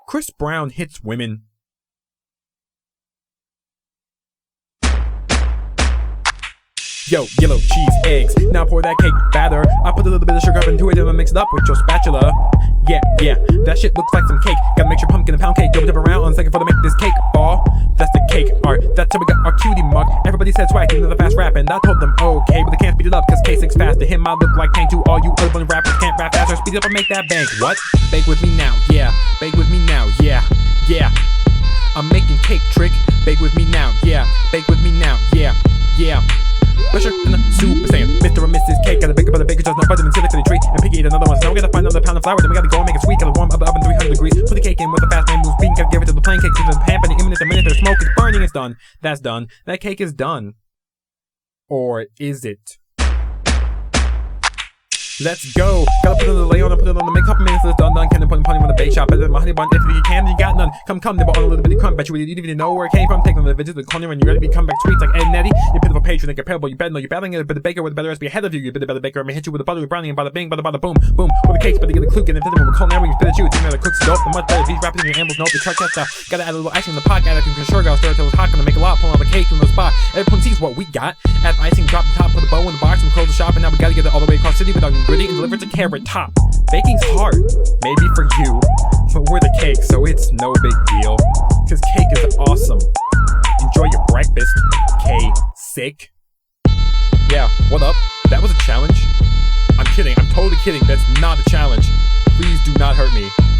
Chris Brown hits women. Yo, yellow cheese, eggs. Now pour that cake batter. I put a little bit of sugar up into it and mix it up with your spatula. Yeah, that shit looks like some cake. Gotta make sure pumpkin and pound cake. Go dip around on a second for to make this cake fall. That's the cake art. That's how we got our cutie mug. Everybody said swag into the fast rap, and I told them okay, but they can't speed it up cause K6 fast. To him I look like Tank to all you other rappers can't rap faster. Speed it up and make that bank. What? Bake with me now, yeah. Bake with me now, yeah. I'm making cake trick. Bake with me now, yeah. Bake with me now, yeah. Pressure in the super saiyan. Mr. and Mrs. Cake. Gotta bake up on the baker, just not butter and silly for the tree. And piggy eat another one. So now we gotta find another pound of flour. Then we gotta go and make it sweet. Gotta warm up the oven 300 degrees. Put the cake in with a fast man moves. Bean. Gotta give it to the plain cake. To the pan. But the imminent minute there's smoke. It's burning. It's done. That's done. That cake is done. Or is it? Let's go. Gotta put it on the lay on and put it on the make. Couple minutes it's done. Can I put it on the bake shop? Better than my honey bun. If you can, you got none. Come, nibble on a little bit of crumb. Bet you didn't even know where it came from. Take on the veggies, the corner, and you're ready to become back sweets like Ed and Eddie. You pitiful patron, like a parable. You better know you're battling a bit of baker with a better recipe ahead of you. You bit a better baker. I'm gonna hit you with a buttery brownie and bada bing, bada boom. With the cakes, but you get the clue. Get infinite with culinary. You spit at you. It's even the cook's dope. The much better. These rappers in your ambles know the truck tester. Gotta add a little icing in the pot. Gotta can sure go stir till it's hot. Gonna make a lot. Pull out the cake from the spot. Everyone sees what we got. Add icing, drop the top, put a bow in the box, and close the shop. And now we gotta get it all the way across the city without gritty and deliver it to Carrot Top. Baking's hard, maybe for you, but we're the cake, so it's no big deal. Cause cake is awesome. Enjoy your breakfast, K-Sick. Yeah, what up? That was a challenge? I'm kidding, I'm totally kidding, that's not a challenge. Please do not hurt me.